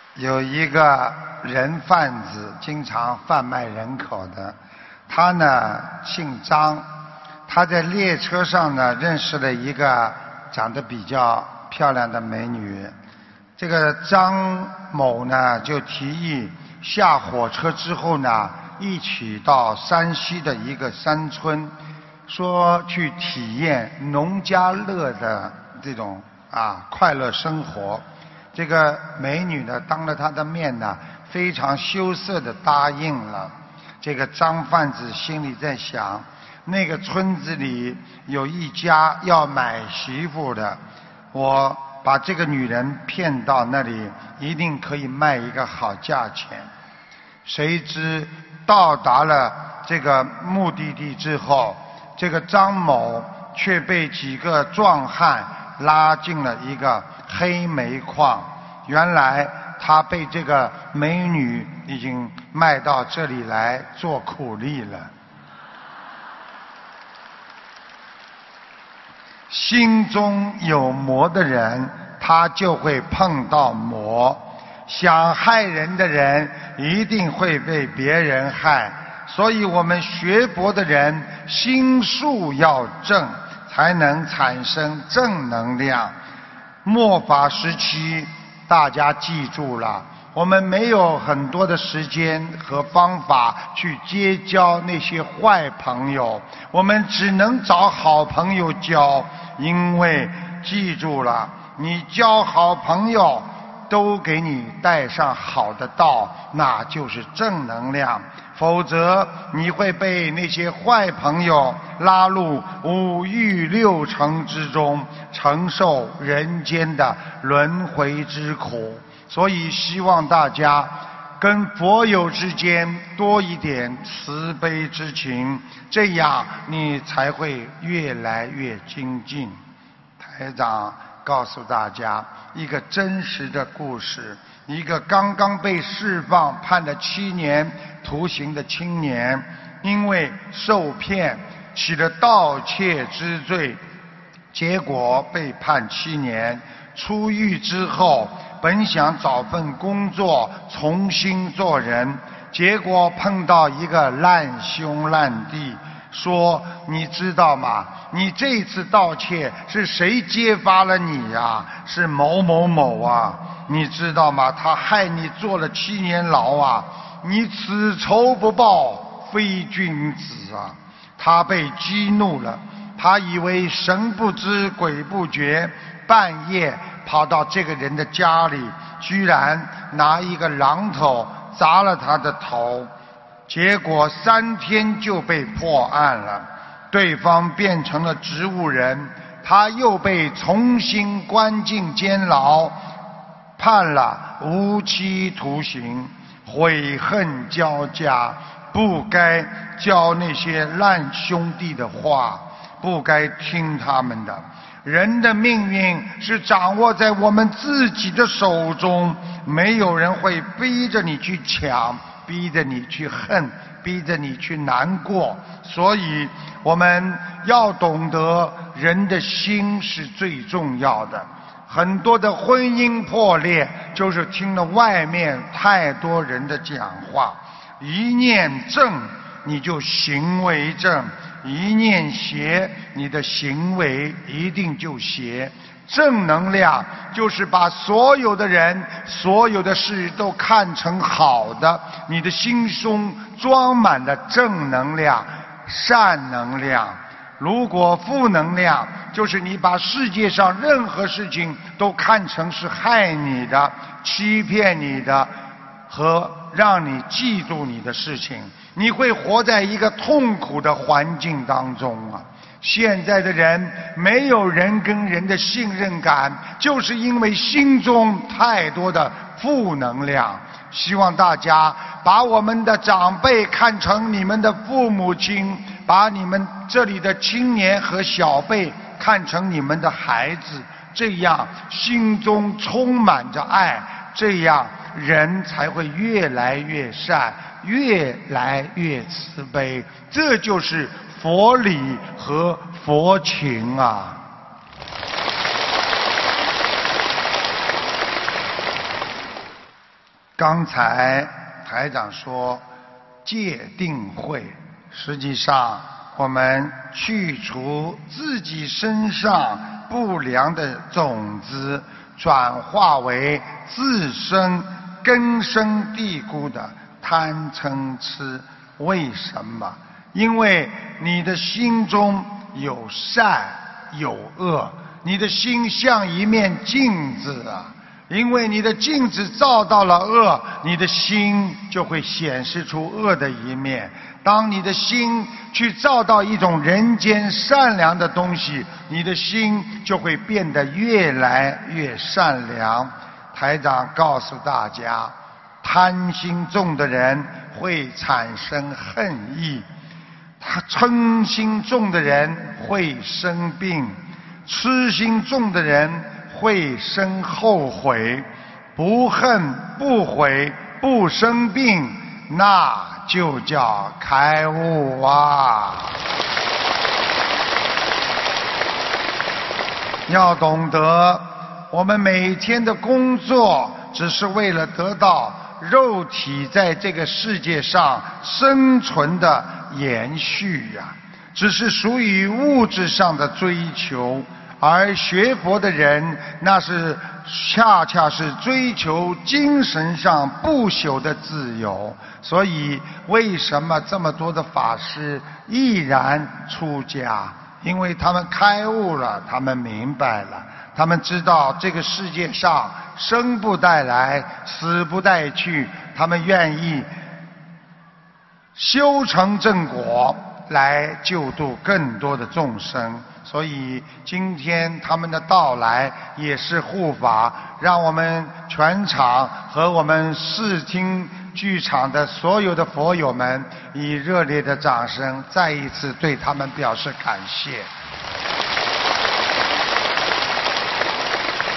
有一个人贩子，经常贩卖人口的，他呢姓张，他在列车上呢认识了一个长得比较漂亮的美女。这个张某呢就提议下火车之后呢一起到山西的一个山村，说去体验农家乐的这种快乐生活。这个美女呢当着他的面呢非常羞涩地答应了。这个张贩子心里在想，那个村子里有一家要买媳妇的，我把这个女人骗到那里，一定可以卖一个好价钱。谁知到达了这个目的地之后，这个张某却被几个壮汉拉进了一个黑煤矿。原来他被这个美女已经卖到这里来做苦力了。心中有魔的人，他就会碰到魔。想害人的人一定会被别人害，所以我们学佛的人心术要正，才能产生正能量。末法时期，大家记住了，我们没有很多的时间和方法去结交那些坏朋友，我们只能找好朋友交。因为记住了，你交好朋友都给你带上好的道，那就是正能量。否则你会被那些坏朋友拉入五欲六尘之中，承受人间的轮回之苦。所以希望大家跟佛友之间多一点慈悲之情，这样你才会越来越精进。台长告诉大家一个真实的故事，一个刚刚被释放判了7年徒刑的青年，因为受骗起了盗窃之罪，结果被判7年。出狱之后本想找份工作重新做人，结果碰到一个烂兄烂弟，说你知道吗，你这次盗窃是谁揭发了你呀？是某某某啊，你知道吗？他害你坐了7年牢啊，你此仇不报非君子啊。他被激怒了，他以为神不知鬼不觉，半夜跑到这个人的家里，居然拿一个榔头砸了他的头，结果3天就被破案了，对方变成了植物人，他又被重新关进监牢，判了无期徒刑，悔恨交加，不该教那些烂兄弟的话，不该听他们的。人的命运是掌握在我们自己的手中，没有人会逼着你去抢，逼着你去恨，逼着你去难过。所以我们要懂得人的心是最重要的。很多的婚姻破裂就是听了外面太多人的讲话。一念正你就行为正，一念邪你的行为一定就邪。正能量就是把所有的人所有的事都看成好的，你的心中装满了正能量善能量。如果负能量就是你把世界上任何事情都看成是害你的欺骗你的和让你记住你的事情，你会活在一个痛苦的环境当中啊！现在的人没有人跟人的信任感，就是因为心中太多的负能量。希望大家把我们的长辈看成你们的父母亲，把你们这里的青年和小辈看成你们的孩子，这样心中充满着爱，这样人才会越来越善，越来越慈悲。这就是佛理和佛情啊！ 刚才台长说戒定慧，实际上我们去除自己身上不良的种子，转化为自身根深蒂固的贪嗔痴。为什么？因为你的心中有善有恶，你的心像一面镜子啊。因为你的镜子照到了恶，你的心就会显示出恶的一面。当你的心去照到一种人间善良的东西，你的心就会变得越来越善良。台长告诉大家，贪心重的人会产生恨意，嗔心重的人会生病，痴心重的人会生后悔。不恨不悔不生病，那就叫开悟啊！要懂得，我们每天的工作只是为了得到肉体在这个世界上生存的延续呀，只是属于物质上的追求。而学佛的人，那是恰恰是追求精神上不朽的自由。所以为什么这么多的法师毅然出家？因为他们开悟了，他们明白了，他们知道这个世界上生不带来，死不带去，他们愿意修成正果来救度更多的众生。所以今天他们的到来也是护法，让我们全场和我们视听剧场的所有的佛友们以热烈的掌声再一次对他们表示感谢。